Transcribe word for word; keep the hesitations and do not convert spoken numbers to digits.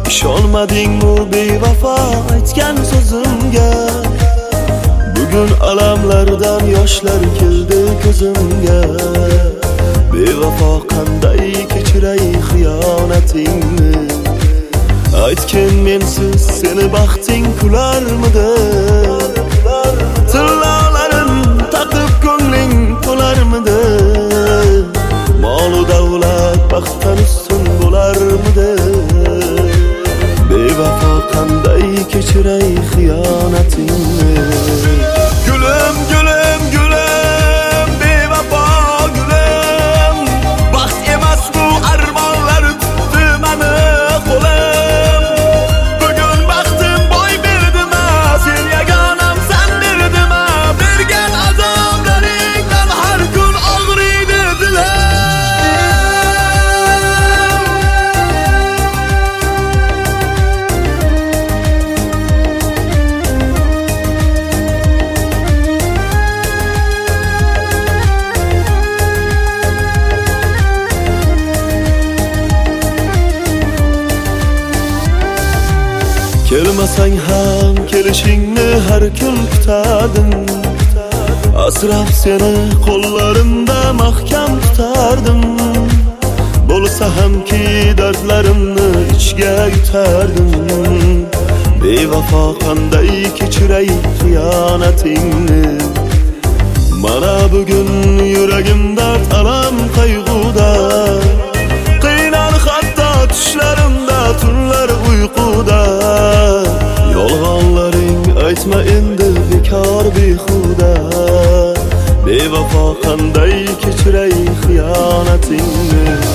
Ishonmadingmi bevafo aytgan so'zimga? Bugun alamlardan yoshlar keldi ko'zimga. Bevafo qanday kechiray xiyonatingni? Aytgin mensiz seni baxting kularmidi? Tillolarim taqib ko'ngling to'larmidi? Mol-u davlat baxtdan ustun bo'larmidi? Bevafo qanday kechiray xiyonatingni? Gulim gulim gulim bevafo gulim, baxt emas bu armonlar tutdi meni qo'lim. Bugun baxtim boy berdimi? Sen yagonam san berdimi? Bergan azoblaringdan har kun og'riydi dilim. Kelmasang ham kelishingni har kun kutardim. Asrab seni qo'llarimda mahkam tutardim. Bo'lsa hamki dardlarimni ichga yutardim. Bevafo qanday kechiray xiyonatingni? Mana bugun yuragim dard alam qayg'uda. Qiynar hatto tushlarimda tunlar uyquda. Yolg'onlaring aytma endi bekor behuda. Bevafo qanday kechiray xiyonatingni?